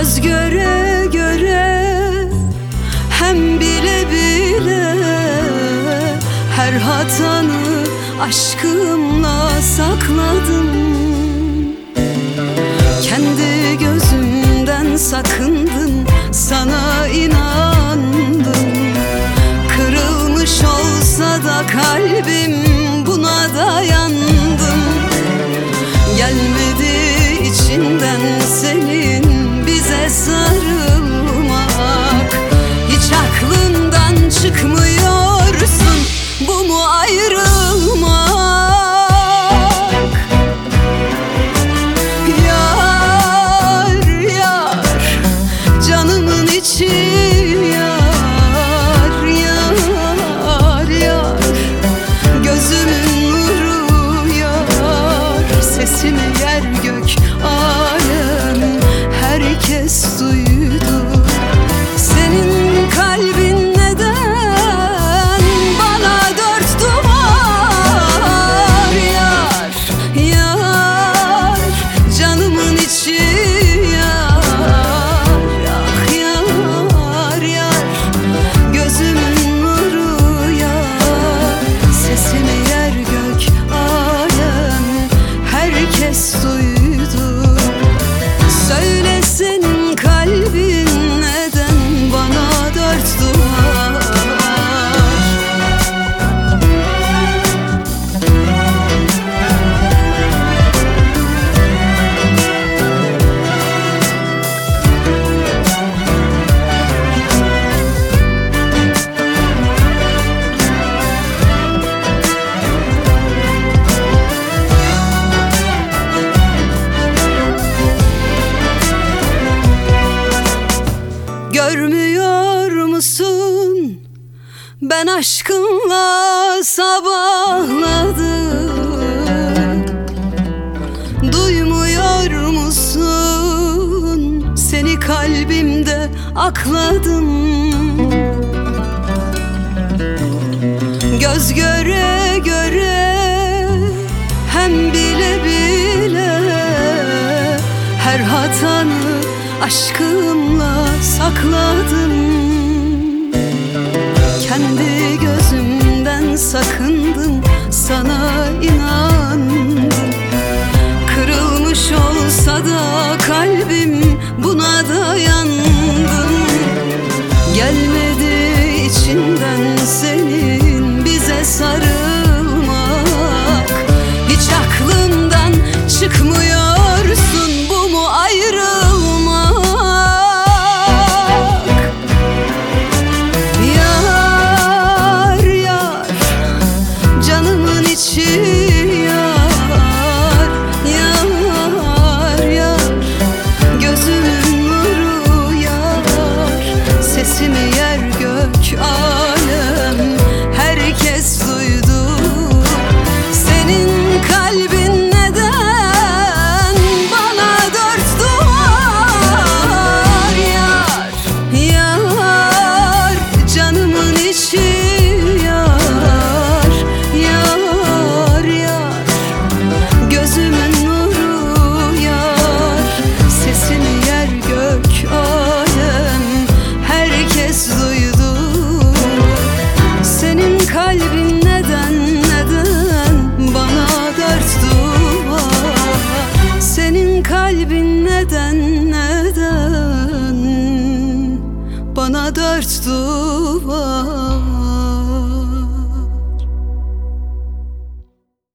Göz göre göre, hem bile bile, her hatanı aşkımla sakladım. Kendi gözümden sakındım, sana inandım. Kırılmış olsa da kalbim, buna dayandım. Gelmedi içinden senin bize sarılmak. Hiç aklından çıkmıyorsun, bu mu ayrılmak? Yar yar, canımın içi yar yar yar, gözümün nuru yar, sesimi yer gök alem herkes duydu. Senin kalbin neden bana dört duvar? Yar yar, canımın içi yar, ah yar yar, gözümün nuru yar, sesimi yer gök alem herkes duydu. Söyle senin kalbin neden bana dört duvar? Görmüyor musun, ben aşkınla sabahladım. Duymuyor musun, seni kalbimde akladım. Göz göre göre, hem bile bile, her hatanı aşkımla sakladım. Kendi gözümden sakındım, sana inandım. Kırılmış olsa da kalbim, buna dayandım. Gelmedi içinden senin bize sarılmak. Hiç aklımdan çıkmıyorsun, bu mu ayrılmak? Yar yar, canımın içi yar yar yar, gözümün nuru yar, sesimi yer gök alem herkes duydu. Senin kalbin neden bana dört duvar? Yar yar, canımın içi yar yar yar, gözümün nuru yar, sesimi yer gök alem herkes duydu. Senin kalbin neden bana dört duvar? Senin kalbin neden bana dört duvar?